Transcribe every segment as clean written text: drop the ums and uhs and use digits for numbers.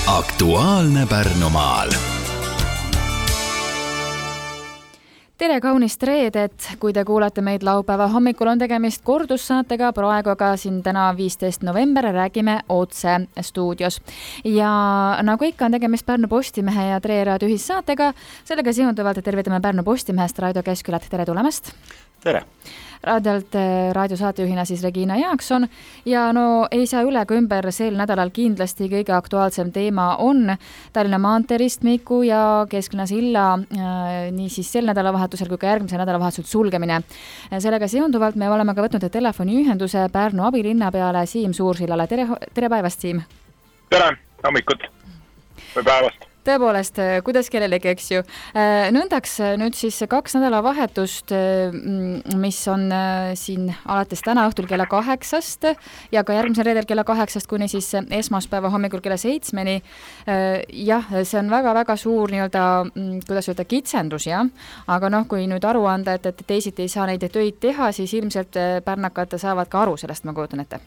Aktuaalne Pärnumaal. Tere kaunist reedet, kui te kuulate meid laupäeva hommikul on tegemist kordussaatega, praegu aga siin täna 15. november räägime otse stuudios. Ja nagu ikka on tegemist Pärnu Postimehe ja Tre Raadio ühissaatega, sellega seonduvalt tervitame Pärnu Postimehest Raido Keskkülat, tere tulemast! Tere! Raadiolt raadiosaatejuhina siis Regina Jaakson ja ei saa üle ka ümber sel nädalal kindlasti kõige aktuaalsem teema on Tallinna maanteeristmiku ja Kesklinna silla nii siis sel nädalavahetusel kui ka järgmise nädalavahetusel sulgemine. Sellega seonduvalt me oleme ka võtnud telefoniühenduse Pärnu abilinnapeale Siim Suursillale. Tere päevast, Siim! Tere, hommikut või päevast! Tõepoolest, kuidas kellelegi, eks ju. Nõndaks nüüd siis 2 nädalavahetust, mis on siin alates täna õhtul kella 8 ja ka järgmisel reedel kella 8 kuni siis esmaspäeva hommikul kella 7. Jah, see on väga-väga suur kuidas öelda, kitsendus, jah. Aga kui nüüd aru anda, et teisiti ei saa neid töid teha, siis ilmselt pärnakad saavad ka aru sellest, ma kujutan ette.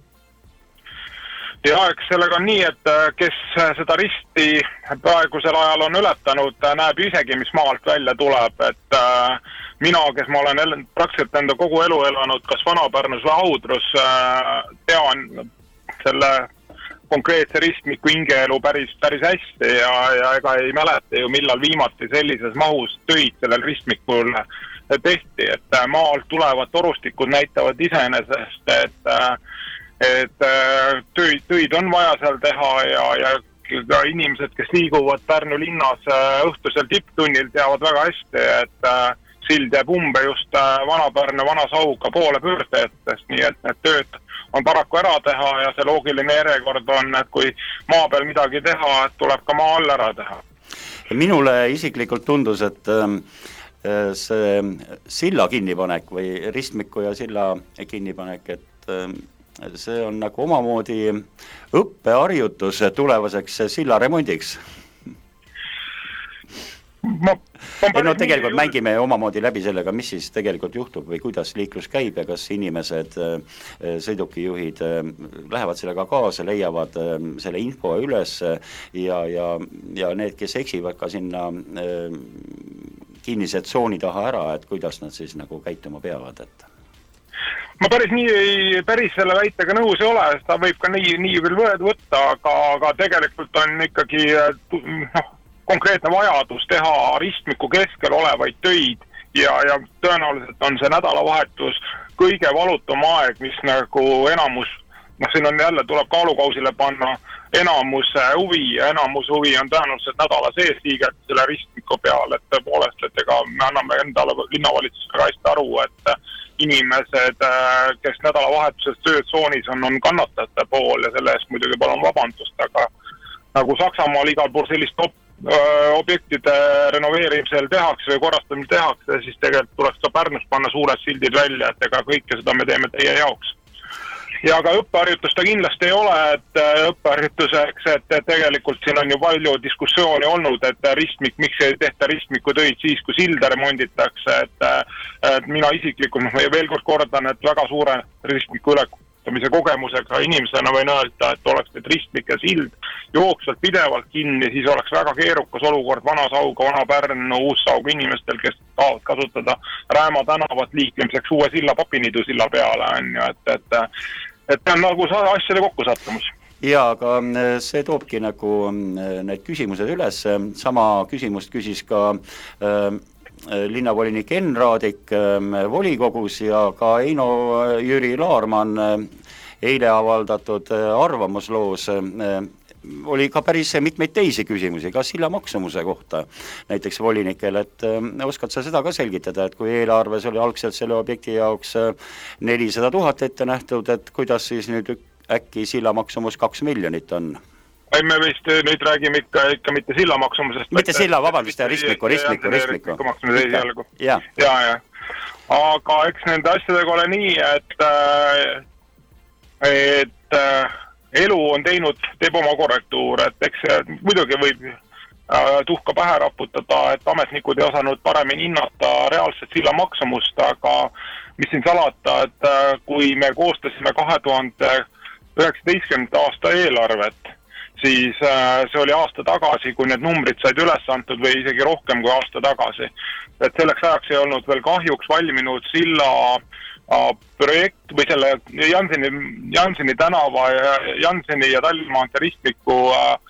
Ja eks sellega on nii, et kes seda risti praegusel ajal on ületanud, näeb isegi, mis maalt välja tuleb. Et mina, kes ma olen praktiliselt enda kogu elu elanud, kas Vana-Pärnus või Audrus, tean selle konkreetse ristmiku hingeelu päris hästi ja ega ei mäleta ju, millal viimati sellises mahus töid sellel ristmikul tehti. Et maalt tulevad torustikud näitavad iseenesest, et töid on vaja seal teha ja ka inimesed, kes liiguvad Pärnu linnas õhtusel tipptunnil, teavad väga hästi, et sild jääb umbe just Vana-Pärnu Vana-Sauga poole pöördajatest, nii et need tööd on paraku ära teha ja see loogiline järjekord on, et kui maa peal midagi teha, et tuleb ka maa all ära teha. Minule isiklikult tundus, et see silla kinnipanek või ristmiku ja silla kinnipanek, et see on nagu omamoodi õppeharjutus tulevaseks silla remondiks. Tegelikult mängime omamoodi läbi sellega, mis siis tegelikult juhtub või kuidas liiklus käib ja kas inimesed, sõidukijuhid lähevad sellega kaasa, leiavad selle info üles ja need, kes eksivad ka sinna kinnised tsooni taha ära, et kuidas nad siis nagu käituma peavad, et ma päris selle väitega nõus ei ole, seda võib ka nii veel võtta, aga tegelikult on ikkagi konkreetne vajadus teha ristmiku keskel olevaid töid ja tõenäoliselt on see nädalavahetus kõige valutum aeg, mis nagu enamus, siin on jälle tuleb kaalukausile panna enamuse huvi ja enamus huvi on tõenäoliselt nädala sees liiget selle ristmiku peal, et tõepoolest, et ega me anname endale linnavalitsusega väga hästi aru, et inimesed, kes nädalavahetuses töötsoonis on kannatajate pool ja selle eest muidugi palun vabandust, aga nagu Saksamaal igal pool sellist objektide renoveerimisel tehakse või korrastamisel tehakse, siis tegelikult tuleks ka Pärnus panna suured sildid välja, et ega kõike seda me teeme teie jaoks. Ja ka õppeharjutus ta kindlasti ei ole, et õppeharjutuseks, et tegelikult siin on ju palju diskussiooni olnud, et miks ei tehta ristmiku töid siis, kui silda remonditakse, et mina isiklikult, veel kord kordan, et väga suure ristmiku ülekutamise kogemusega inimesena võin öelda, et oleks need ristmik ja sild jooksvalt pidevalt kinni, siis oleks väga keerukas olukord Vana-Sauga, Vana-Pärnu, Uus-Sauga inimestel, kes tahavad kasutada Rääma tänavat liiklemiseks uue silla, Papiniidu silla peale, on ju, et on nagu asjade kokkusattumus. Ja, aga see toobki nagu need küsimused üles. Sama küsimust küsis ka linnavolinik Enn Raadik volikogus ja ka Eino Jüri Laarman eile avaldatud arvamusloos oli ka päris mitmeid teisi küsimusi, ka silla maksumuse kohta näiteks volinikel, et oskad sa seda ka selgitada, et kui eelarves oli algselt selle objekti jaoks 400 000 ette nähtud, et kuidas siis nüüd äkki silla maksumus 2 miljonit on? Me vist nüüd räägime ikka mitte silla maksumusest. Mitte silla, vabandust, ristmiku. Ja. Aga eks nende asjadega ole nii, et elu on teeb oma korrektuur, et eks muidugi võib tuhka pähe raputada, et ametnikud ei osanud paremini hinnata reaalset silla maksumust, aga mis siin salata, et kui me koostasime 2019. aasta eelarvet, siis see oli aasta tagasi, kui need numbrid said üles antud või isegi rohkem kui aasta tagasi. Et selleks ajaks ei olnud veel kahjuks valminud silla projekt või selle Janseni tänava ja Janseni ja Tallinna maantee ristmiku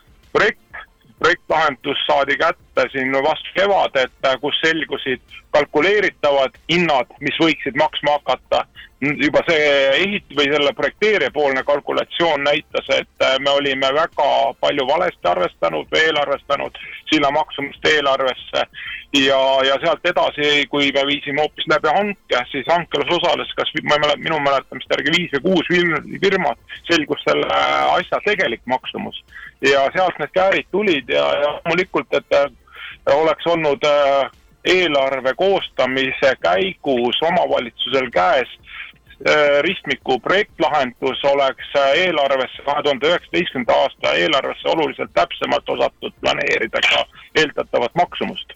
projektlahendus saadi kätte siin vastu kevadet, kus selgusid kalkuleeritavad hinnad, mis võiksid maksma hakata. Juba see selle projekteerija poolne kalkulatsioon näitas, et me olime väga palju valesti arvestanud või eelarvestanud silla maksumust eelarvesse ja sealt edasi, kui me viisime hoopis läbi hanke, siis hankelas osales kas minu mäletamist järgi 5 või 6 firmat, selgus selle asja tegelik maksumus ja sealt need käärid tulid ja loomulikult, et oleks olnud eelarve koostamise käigus omavalitsusel käes ristmiku projektlahendus oleks eelarvesse 2019. aasta eelarvesse oluliselt täpsemalt osatud planeerida ka eeldatavat maksumust.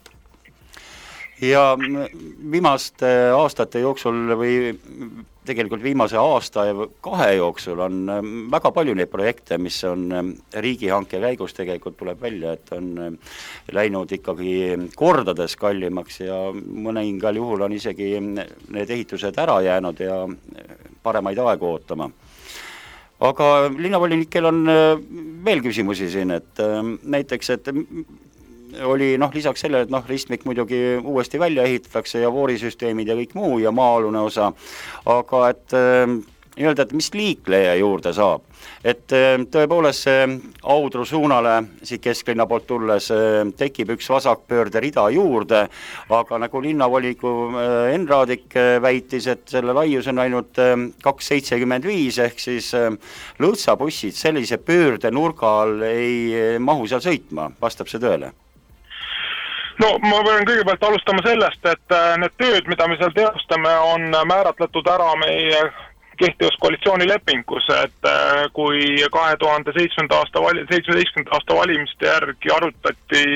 Ja viimaste aastate jooksul või tegelikult viimase aasta ja 2 jooksul on väga palju neid projekte, mis on riigihanke käigus tegelikult tuleb välja, et on läinud ikkagi kordades kallimaks ja mõningal juhul on isegi need ehitused ära jäänud ja paremaid aegu ootama. Aga linnavolinikkel on veel küsimusi siin, et näiteks, et oli lisaks sellele, et ristmik muidugi uuesti välja ehitatakse ja voorisüsteemid ja kõik muu ja maa-alune osa, aga et öelda, et mis liikleja juurde saab. Et tõepoolest see Audru suunale siit kesklinna poolt tulles tekib üks vasakpöörde rida juurde, aga nagu linnavoliku Enraadik väitis, et selle laius on ainult 2,75 ehk siis lõõtsabussid sellise pöörde nurga all ei mahu seal sõitma, vastab see tõele? No ma pean kõigepealt alustama sellest, et need tööd, mida me seal teostame, on määratletud ära meie kehtivas koalitsioonilepingus, et kui 2017. aasta valimiste järgi arutati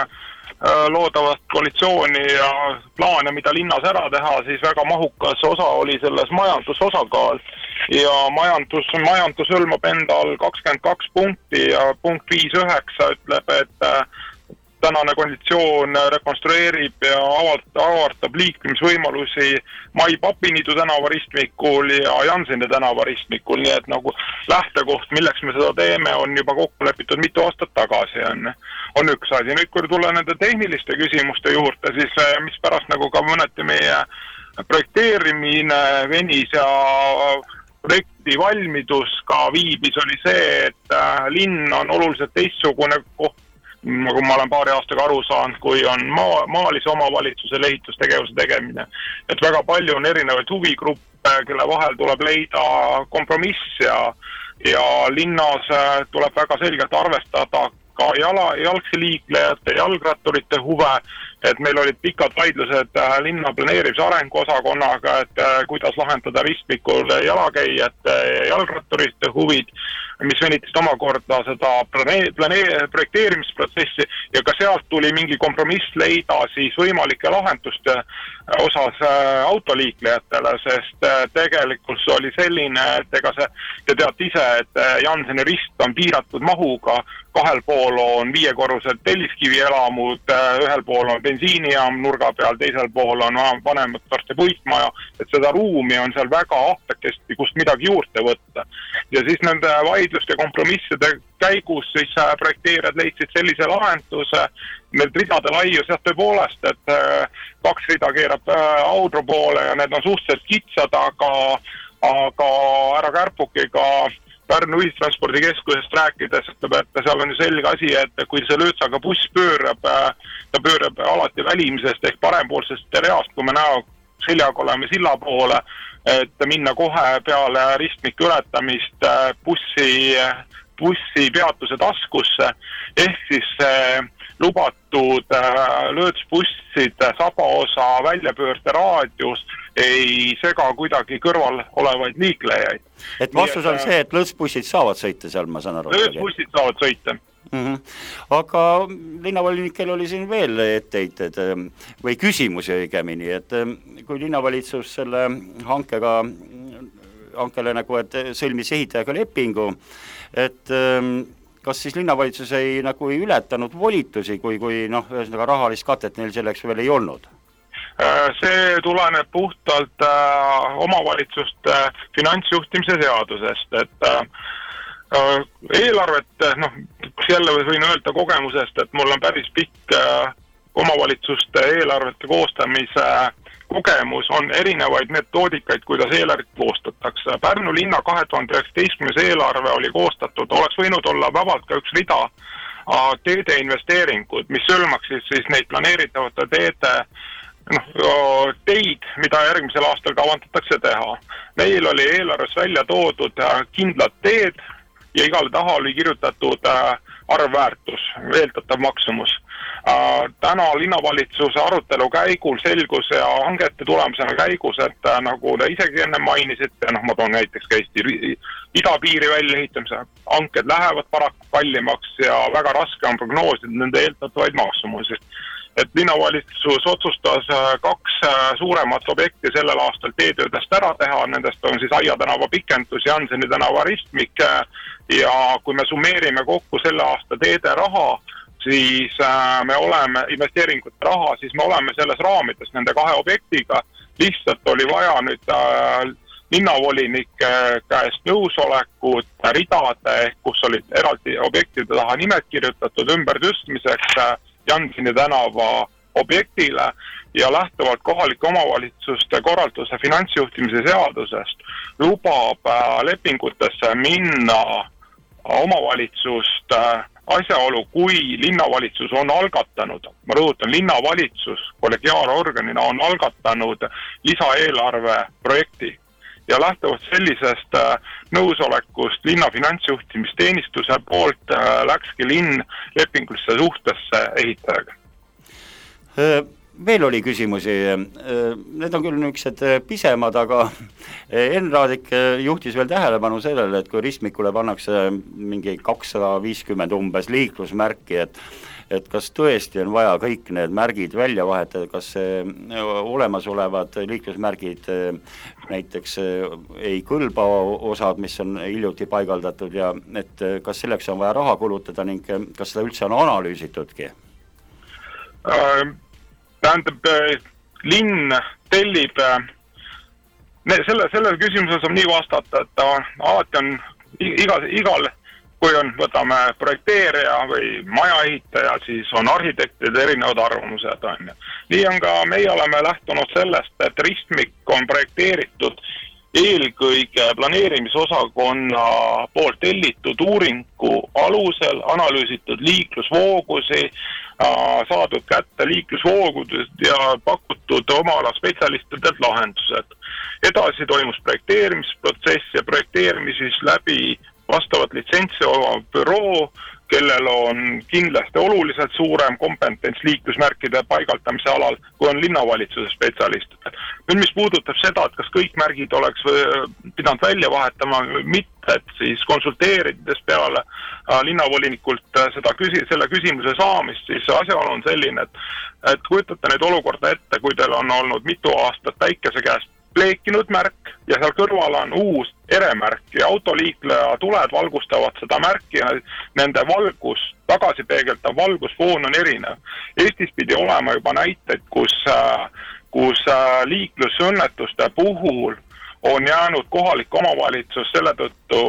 loodavast koalitsiooni ja plaane, mida linnas ära teha, siis väga mahukas osa oli selles majandusosakaal ja majandus hõlmab endal 22 punkti ja punkt 5.9 ütleb, et tänane koalitsioon rekonstrueerib ja avardab liiklemisvõimalusi Mai Papiniidu tänava ristmikul ja Janseni tänava ristmikul, nii et nagu lähtekoht, milleks me seda teeme, on juba kokku lepitud mitu aastat tagasi on üks asi. Nüüd, kui tulla nende tehniliste küsimuste juurde, siis mis pärast nagu ka mõneti meie projekteerimine venis ja projekti valmidus ka viibis oli see, et linn on oluliselt teistsugune koht, nagu ma olen paari aastaga aru saanud, kui on maalise omavalitsusel ehitustegevuse tegemine. Et väga palju on erinevaid huvigruppe, kelle vahel tuleb leida kompromiss ja linnas tuleb väga selgelt arvestada ka jalgsi liiklejate, jalgratturite huve, et meil olid pikad vaidlused linna planeerimise arenguosakonnaga, et kuidas lahendada ristmikul jalakäijate ja jalgratturite huvid, mis venitasid omakorda seda projekteerimisprotsessi ja ka sealt tuli mingi kompromiss leida siis võimalike lahenduste osas autoliiklejatele, sest tegelikult see oli selline, et ega see, te teate ise, et Janseni rist on piiratud mahuga, 2 pool on 5-korrused telliskivielamud, 1 pool on bensiinijaam nurga peal, teisel pool on vanemat sorti puitmaja, et seda ruumi on seal väga ahtakesti, kust midagi juurde võtta. Ja siis nende vaidluste kompromisside käigus siis projekteerijad leidsid sellise lahenduse, need ridade laius jah tõepoolest, et 2 rida keerab Audru poole ja need on suhteliselt kitsad, aga härra Kärpukiga Pärnu ühistranspordikeskusest rääkides ütleb, et seal on ju selge asi, et kui see löötsaga buss pöörab, ta pöörab alati välimisest ehk parempoolsest reast, kui me seljaga oleme silla poole, et minna kohe peale ristmiku ületamist bussi peatuse taskusse, ehk siis lubatud löötsbusside sabaosa väljapöörde raadius ei sega kuidagi kõrval olevaid liiklejaid. Et vastus on see, et lõõtsbussid saavad sõita seal, ma saan aru. Lõõtsbussid saavad sõita. Aga linnavolinikel oli siin veel etteheited või küsimusi õigemini, et kui linnavalitsus selle hankele nagu, et sõlmis ehitajaga lepingu, et kas siis linnavalitsus ei ületanud volitusi, kui ühesõnaga rahalist katet neil selleks veel ei olnud? See tuleneb puhtalt omavalitsuste finantsjuhtimise seadusest, et eelarvet, jälle võin öelda kogemusest, et mul on päris pikk omavalitsuste eelarvete koostamise kogemus, on erinevaid metoodikaid, kuidas eelarvet koostatakse. Pärnu linna 2019 eelarve oli koostatud, oleks võinud olla vabalt ka üks rida teede investeeringud, mis sõlmaksid siis neid planeeritavate teid, mida järgmisel aastal kavandatakse teha. Meil oli eelarves välja toodud kindlad teed ja igale taha oli kirjutatud arvväärtus, eeldatav maksumus. Täna linnavalitsuse arutelu käigul selgus ja hangete tulemusena käigus, et nagu te isegi enne mainisite, ma toon näiteks ka Eesti idapiiri väljaehitamise hanked lähevad paraku kallimaks ja väga raske on prognoosida nende eeldatavaid maksumusi. Et linnavalitsus otsustas 2 suuremat objekti sellel aastal teetöödest ära teha, nendest on siis Aia tänava pikendus ja Janseni tänava ristmik ja kui me summeerime kokku selle aasta teede raha, siis me oleme investeeringute raha, siis me oleme selles raamides nende 2 objektiga, lihtsalt oli vaja nüüd linnavolinike käest nõusolekut ridade, kus olid eraldi objektide taha nimed kirjutatud ümbertõstmiseks Janseni tänava objektile ja lähtuvalt kohalike omavalitsuste korralduse finantsjuhtimise seadusest lubab lepingutesse minna omavalitsust asjaolu, kui linnavalitsus on algatanud, ma rõhutan, linnavalitsus kollegiaalorganina on algatanud lisaeelarve projekti ja lähtuvalt sellisest nõusolekust linna finantsjuhtimisteenistuse poolt läkski linn lepingulisse suhtesse ehitajaga. Veel oli küsimusi, need on küll niisugused pisemad, aga Enn Raadik juhtis veel tähelepanu sellele, et kui ristmikule pannakse mingi 250 umbes liiklusmärki, et kas tõesti on vaja kõik need märgid välja vahetada, kas olemasolevad liiklusmärgid näiteks ei kõlba osad, mis on hiljuti paigaldatud ja et kas selleks on vaja raha kulutada ning kas seda üldse on analüüsitudki? Tähendab, linn tellib, selle küsimuse saab nii vastata, et alati on igal, kui on, võtame projekteerija või majaehitaja, siis on arhitektide erinevad arvamused. Nii on ka, meie oleme lähtunud sellest, et ristmik on projekteeritud eelkõige planeerimisosakonna poolt tellitud uuringu alusel, analüüsitud liiklusvoogusi, saadud kätte liiklusvoogudest ja pakutud oma ala spetsialistidelt lahendused. Edasi toimus projekteerimisprotsess ja projekteerimis läbi vastavat litsentsi oma büroo, kellel on kindlasti oluliselt suurem kompetents liiklusmärkide paigaltamise alal, kui on linnavalitsuse spetsialistid. Nüüd, mis puudutab seda, et kas kõik märgid oleks pidanud välja vahetama, mitte, et siis konsulteerides peale linnavolinikult selle küsimuse saamist, siis asjaolu on selline, et kujutate neid olukorda ette, kui teil on olnud mitu aastat päikese käest pleekinud märk ja seal kõrval on uus eremärk ja autoliikleja tuled valgustavad seda märki ja nende valgus, tagasipeegeldav valgusfoon on erinev. Eestis pidi olema juba näiteid, kus liiklusõnnetuste puhul on jäänud kohalik omavalitsus selle tõttu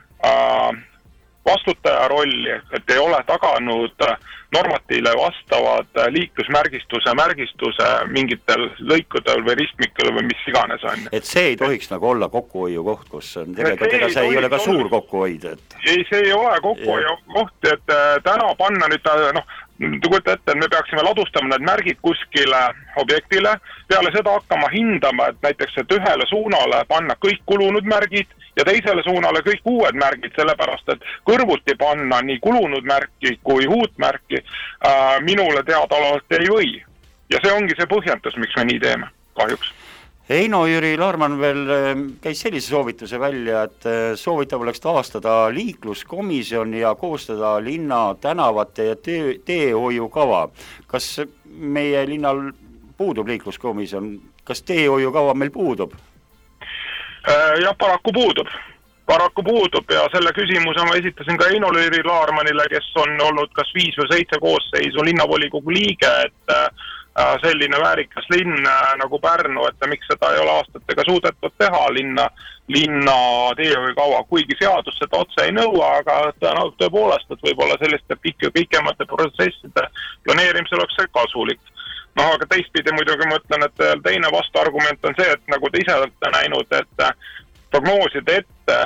vastutaja rolli, et ei ole taganud normatiivile vastavad märgistuse mingitel lõikudel või ristmikel või mis iganes on. Et see ei tohiks olla kokkuhoiu koht, kus tegelikult see ei ole ka suur kokkuhoid. Ei, see ei ole kokkuhoiu koht, et täna panna nüüd, kujuta ette, et me peaksime ladustama need märgid kuskile objektile, peale seda hakkama hindama, et näiteks et ühele suunale panna kõik kulunud märgid ja teisele suunale kõik uued märgid, sellepärast, et kõrvuti panna nii kulunud märki kui uut märki minule teadaolevalt ei või. Ja see ongi see põhjendus, miks me nii teeme, kahjuks. Eino Jüri Laarman veel käis sellise soovituse välja, et soovitav oleks taastada liikluskomisjon ja koostada linna tänavate ja teehoiukava. Kas meie linnal puudub liikluskomisjon? Kas teehoiukava meil puudub? Jah, paraku puudub. paraku puudub ja selle küsimuse ma esitasin ka Eino-Jüri Laarmanile, kes on olnud kas 5 või 7 koosseisu linnavolikogu liige, et selline väärikas linn nagu Pärnu, et miks seda ei ole aastatega suudetud teha linna teehoiukava, kuigi seadus seda otse ei nõua, aga tõepoolest, et võib-olla selliste pikemate protsesside planeerimisel oleks see kasulik. No aga teistpidi muidugi ma ütlen, et teine vastuargument on see, et nagu te ise olete näinud, et prognoosida ette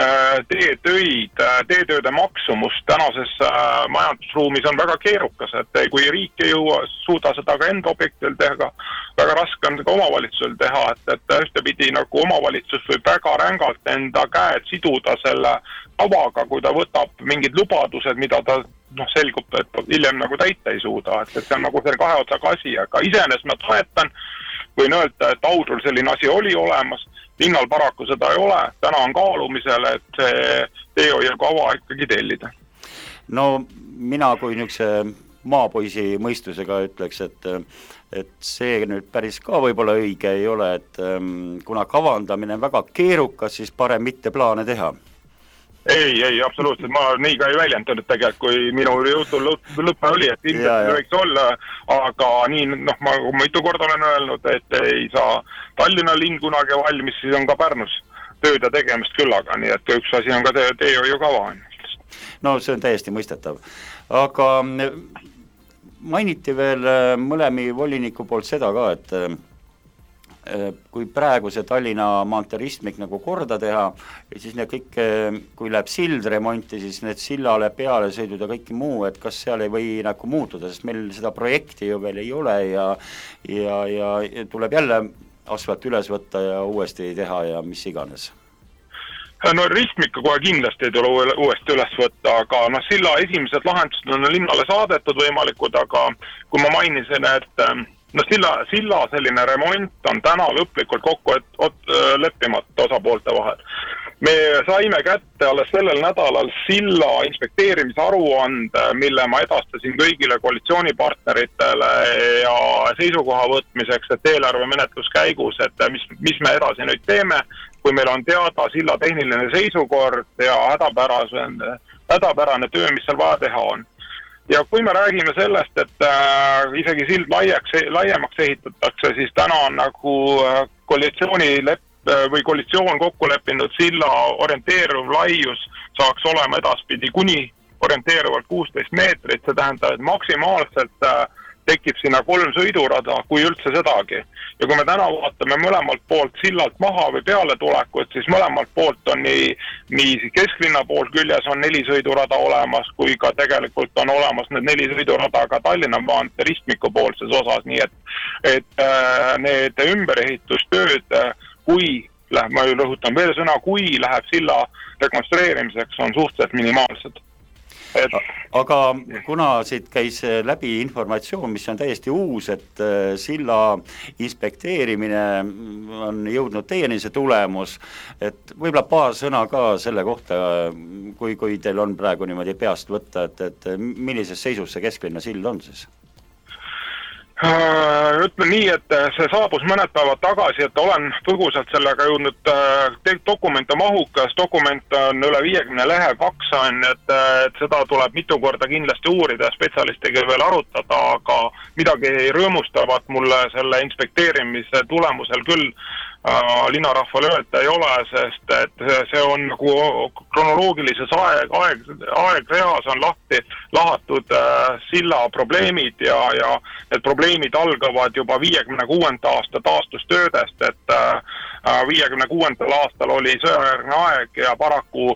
teetööde maksumust tänases majandusruumis on väga keerukas, et kui riik ei suuda seda ka enda objektil teha, väga raske on ka omavalitsusel teha, et ühtepidi nagu omavalitsus võib väga rängalt enda käed siduda selle kavaga, kui ta võtab mingid lubadused, mida ta selgub, et hiljem nagu täita ei suuda, et see on nagu selle kahe otsaga asi, aga iseenesest ma toetan, võin öelda, et Audrul selline asi oli olemas, linnal paraku seda ei ole, täna on kaalumisel, et see teehoiukava ikkagi tellida. No mina kui niisuguse maapoisi mõistusega ütleks, et see nüüd päris ka võib-olla õige ei ole, et kuna kavandamine on väga keerukas, siis parem mitte plaane teha. Ei, absoluutselt, ma nii ka ei väljendanud tegelikult, kui minu jutu lõppe oli, et ilmselt võiks olla, aga nii, ma mitu korda olen öelnud, et ei saa Tallinna linn kunagi valmis, siis on ka Pärnus tööd ja tegemist küllaga, nii et üks asi on ka teehoiukava. No see on täiesti mõistetav, aga mainiti veel mõlemi voliniku poolt seda ka, et kui praegu see Tallinna maantee ristmik nagu korda teha, siis need kõik, kui läheb sild remonti, siis need sillale peale sõidud ja kõik muu, et kas seal ei või nagu muutuda, sest meil seda projekti ju veel ei ole ja tuleb jälle asfalt üles võtta ja uuesti teha ja mis iganes. No ristmikku kohe kindlasti ei tule uuesti üles võtta, aga silla esimesed lahendused on linnale saadetud võimalikud, aga kui ma mainisin, et silla selline remont on täna lõplikult kokku leppimata osapoolte vahel. Me saime kätte alles sellel nädalal silla inspekteerimise aruande, mille ma edastasin kõigile koalitsioonipartneritele ja seisukoha võtmiseks, et eelarve menetlus käigus, et mis me edasi nüüd teeme, kui meil on teada silla tehniline seisukord ja hädapärane töö, mis seal vaja teha on. Ja kui me räägime sellest, et isegi sild laiemaks ehitatakse, siis täna on nagu koalitsioon kokku leppinud silla orienteeruv laius saaks olema edaspidi kuni orienteeruvalt 16 meetrit, see tähendab, et maksimaalselt tekib sinna 3 sõidurada, kui üldse sedagi. Ja kui me täna vaatame mõlemalt poolt sillalt maha või peale tulekut, siis mõlemalt poolt on nii kesklinna poolt küljes on 4 sõidurada olemas, kui ka tegelikult on olemas need 4 sõidurada ka Tallinna maantee ristmiku poolses osas, nii et need ümberehitustööd, ma rõhutan veel sõna, kui läheb silla rekonstrueerimiseks, on suhteliselt minimaalsed. Aga kuna siit käis läbi informatsioon, mis on täiesti uus, et silla inspekteerimine on jõudnud teieni see tulemus, et võib-olla paar sõna ka selle kohta, kui teil on praegu niimoodi peast võtta, et millises seisus see kesklinna sild on siis? Ütlen nii, et see saabus mõned päevad tagasi, et olen põgusalt sellega jõudnud, dokument on mahukas, dokument on üle 50 lehe, 2 on, et seda tuleb mitu korda kindlasti uurida ja spetsialistiga veel arutada, aga midagi rõõmustavat mulle selle inspekteerimise tulemusel küll linnarahval öelda ei ole, sest et see on nagu kronoloogilises aegreas on lahatud silla probleemid ja need probleemid algavad juba 56. aasta taastustöödest, et 56. aastal oli sõjajärgne aeg ja paraku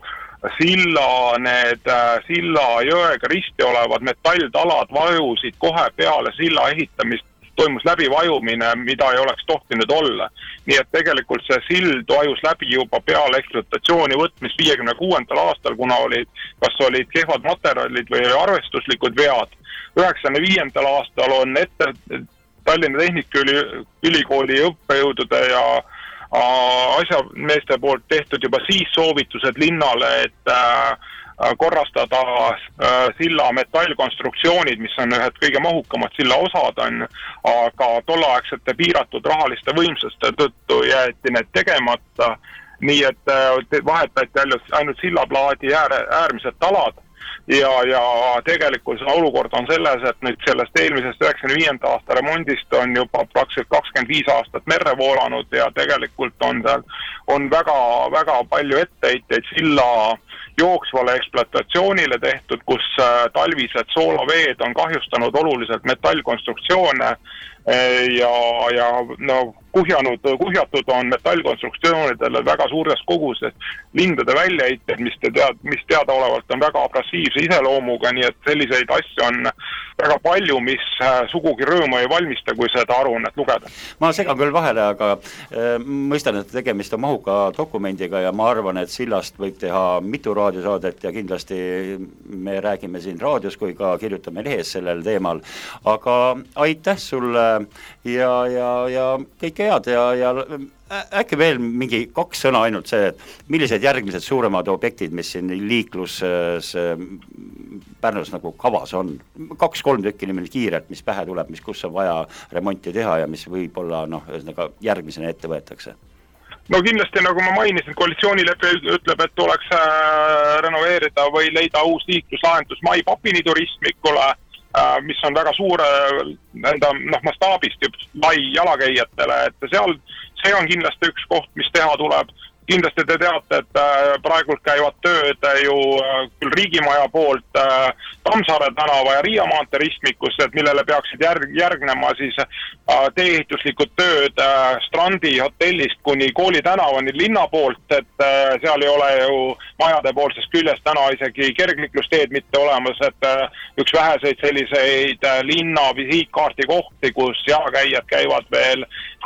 silla jõega risti olevad metalltalad vajusid kohe peale silla ehitamist, toimus läbivajumine, mida ei oleks tohtinud olla. Nii et tegelikult see sild vajus läbi juba peale ekspluatatsiooni võtmist 56. aastal, kuna kas olid kehvad materjalid või arvestuslikud vead. 95. aastal on Tallinna Tehnikaülikooli õppejõudude ja asjameeste poolt tehtud juba siis soovitused linnale, et korrastada silla metallkonstruktsioonid, mis on ühed kõige mahukamad silla osad on, aga tolleaegsete piiratud rahaliste võimsuste tõttu jäeti need tegemata nii et vahetati ainult sillaplaadi äärmised talad ja tegelikult see olukord on selles, et nüüd sellest eelmisest 95. aasta remondist on juba praktiliselt 25 aastat merre voolanud ja tegelikult on väga palju etteheiteid silla jooksvale ekspluatatsioonile tehtud, kus talvised soolaveed on kahjustanud oluliselt metallkonstruktsioone ja kuhjatud on metallkonstruktsioonidele väga suures koguses lindade väljaheited, mis teadaolevalt on väga abrasiivse iseloomuga, nii et selliseid asju on väga palju, mis sugugi rõõmu ei valmista, kui seda aruannet lugeda. Ma segan küll vahele, aga mõistan, et tegemist on mahuka dokumendiga ja ma arvan, et sillast võib teha mitu raadiosaadet ja kindlasti me räägime siin raadios, kui ka kirjutame lehes sellel teemal. Aga aitäh sulle ja kõik head ja äkki veel mingi 2 sõna ainult see, et millised järgmised suuremad objektid, mis siin liikluses Pärnus nagu kavas on? 2-3 tükki niimoodi kiirelt, mis pähe tuleb, kus on vaja remonti teha ja mis võib-olla järgmisena ette võetakse? No kindlasti, nagu ma mainisin, koalitsioonilepe ütleb, et tuleks renoveerida või leida uus liikluslahendus Mai-Papini turistmikule, mis on väga suure mastaabist lai jalakäijatele, et see on kindlasti üks koht, mis teha tuleb. Kindlasti te teate, et praegult käivad tööd ju küll riigimaja poolt Tammsaare tänava ja Riia maantee ristmikus, et millele peaksid järgnema siis tee-ehituslikud tööd Strandi hotellist kuni Kooli tänavani linna poolt, et seal ei ole ju majade poolsest küljest täna isegi kergliiklusteed mitte olemas, et üks väheseid selliseid linna visiitkaarti kohti, kus jalakäijad käivad veel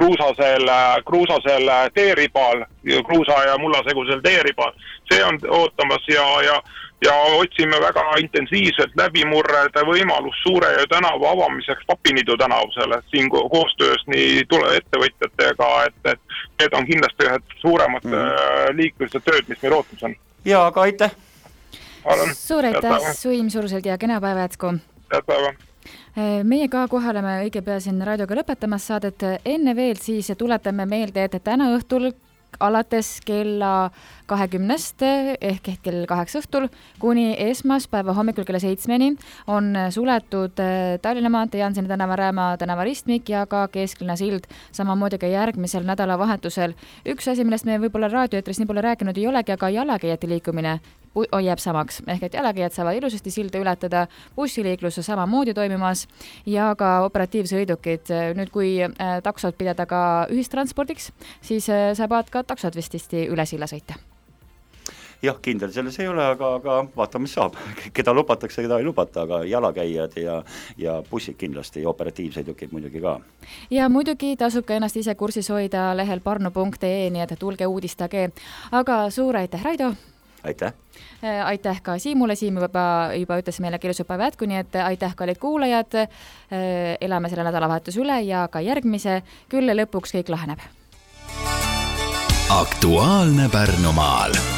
kruusasel teeribal, kruusa ja mullasegusel teeribal. See on ootamas ja otsime väga intensiivselt läbimurrede võimalus Suurejõe tänava avamiseks Papiniidu tänavusele siin koostöös nii ettevõtjatega, et need on kindlasti ühed suuremad liiklused tööd, mis meil ootus on. Ja, aga aitäh! Suur aitäh, Suim Suruselt ja kena päeva jätku! Head päeva! Meie ka kohe oleme õige pea siin raadioga lõpetamas saadet. Enne veel siis tuletame meelde, et täna õhtul alates kella 20 ehk kell 8 õhtul kuni esmaspäeva hommikul kella 7 on suletud Tallinna maantee Janseni tänava Rääma tänava ristmik ja ka Kesklinna sild, samamoodi ka järgmisel nädalavahetusel. Üks asi, millest me võib-olla raadioetris nii palju rääkinud ei olegi, aga jalakäijate liikumine jääb samaks, ehk et jalakäijad saavad ilusasti silda ületada, bussiliiklus samamoodi toimimas ja ka operatiivsõidukid. Nüüd, kui taksod pidada ka ühistranspordiks, siis saavad ka taksod vestisti üle silla sõita. Jah, kindel selles ei ole, aga vaatame, mis saab. Keda lubatakse, keda ei lubata, aga jalakäijad ja bussid kindlasti ja operatiivsõidukid muidugi ka. Ja muidugi tasub ka ennast ise kursis hoida lehel parnu.ee, nii et tulge uudistage. Aga suur aitäh, Raido! Aitäh! Aitäh ka Siimule, Siim juba ütles meile ilusat päeva jätku, nii et aitäh kallid kuulajad, elame selle nädalavahetus üle ja ka järgmise, küll lõpuks kõik laheneb. Aktuaalne Pärnumaal.